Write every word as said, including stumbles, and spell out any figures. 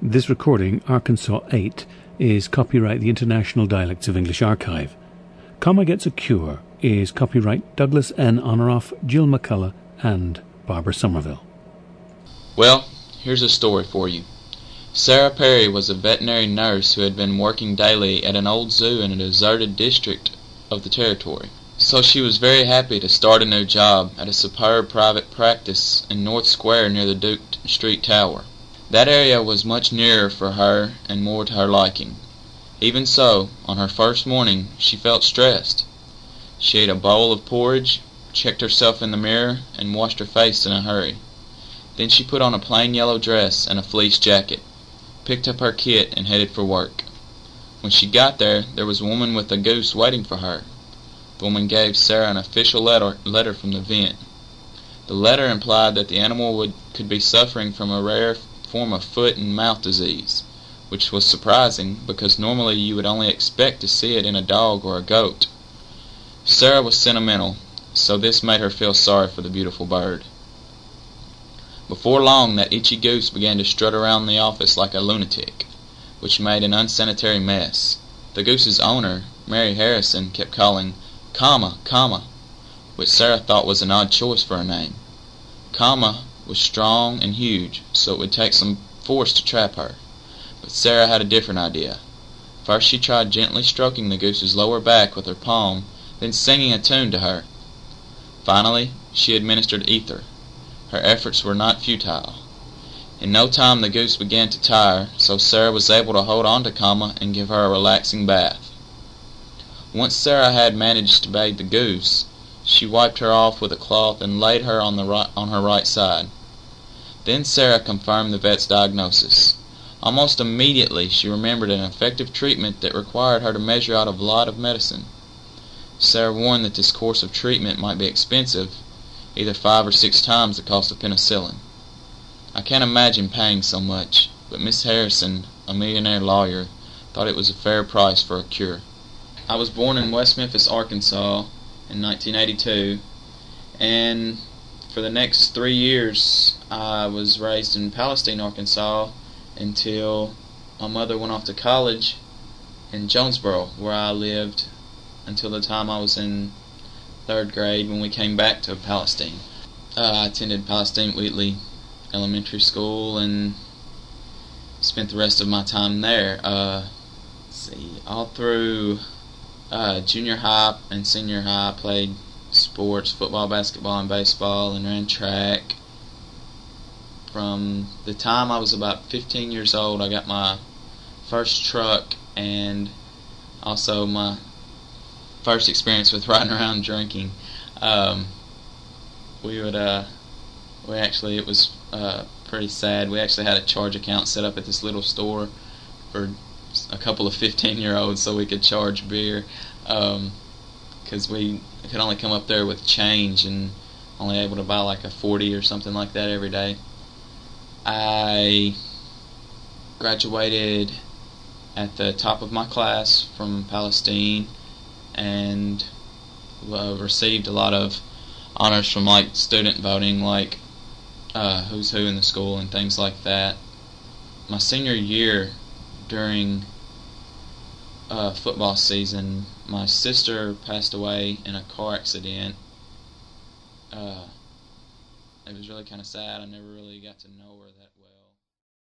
This recording, Arkansas eight, is copyright the International Dialects of English Archive. Comma Gets a Cure is copyright Douglas N. Honoroff, Jill McCullough, and Barbara Somerville. Well, here's a story for you. Sarah Perry was a veterinary nurse who had been working daily at an old zoo in a deserted district of the territory. So she was very happy to start a new job at a superb private practice in North Square near the Duke Street Tower. That area was much nearer for her and more to her liking. Even so, on her first morning, she felt stressed. She ate a bowl of porridge, checked herself in the mirror, and washed her face in a hurry. Then she put on a plain yellow dress and a fleece jacket, picked up her kit, and headed for work. When she got there, there was a woman with a goose waiting for her. The woman gave Sarah an official letter, letter from the vet. The letter implied that the animal would, could be suffering from a rare form of foot and mouth disease, which was surprising because normally you would only expect to see it in a dog or a goat. Sarah was sentimental, so this made her feel sorry for the beautiful bird. Before long, that itchy goose began to strut around the office like a lunatic, which made an unsanitary mess. The goose's owner, Mary Harrison, kept calling, "Comma, comma," which Sarah thought was an odd choice for a name. Comma was strong and huge, so it would take some force to trap her. But Sarah had a different idea. First she tried gently stroking the goose's lower back with her palm, then singing a tune to her. Finally, she administered ether. Her efforts were not futile. In no time the goose began to tire, so Sarah was able to hold on to Comma and give her a relaxing bath. Once Sarah had managed to bathe the goose, she wiped her off with a cloth and laid her on the right, on her right side. Then Sarah confirmed the vet's diagnosis. Almost immediately she remembered an effective treatment that required her to measure out a lot of medicine. Sarah warned that this course of treatment might be expensive, either five or six times the cost of penicillin. I can't imagine paying so much, but Miss Harrison, a millionaire lawyer, thought it was a fair price for a cure. I was born in West Memphis, Arkansas, in nineteen eighty-two, and for the next three years I was raised in Palestine, Arkansas, until my mother went off to college in Jonesboro, where I lived until the time I was in third grade when we came back to Palestine. Uh, I attended Palestine Wheatley Elementary School and spent the rest of my time there. Uh, let's see, all through uh, junior high and senior high, I played sports, football, basketball, and baseball, and ran track. From the time I was about fifteen years old, I got my first truck and also my first experience with riding around drinking. Um, we would, uh, we actually, it was uh, pretty sad. We actually had a charge account set up at this little store for a couple of fifteen-year-olds so we could charge beer, because um, we could only come up there with change and only able to buy like a forty or something like that every day. I graduated at the top of my class from Palestine and uh, received a lot of honors from like student voting, like uh, who's who in the school and things like that. My senior year, during uh, football season, my sister passed away in a car accident. Uh, it was really kind of sad. I never really got to know her that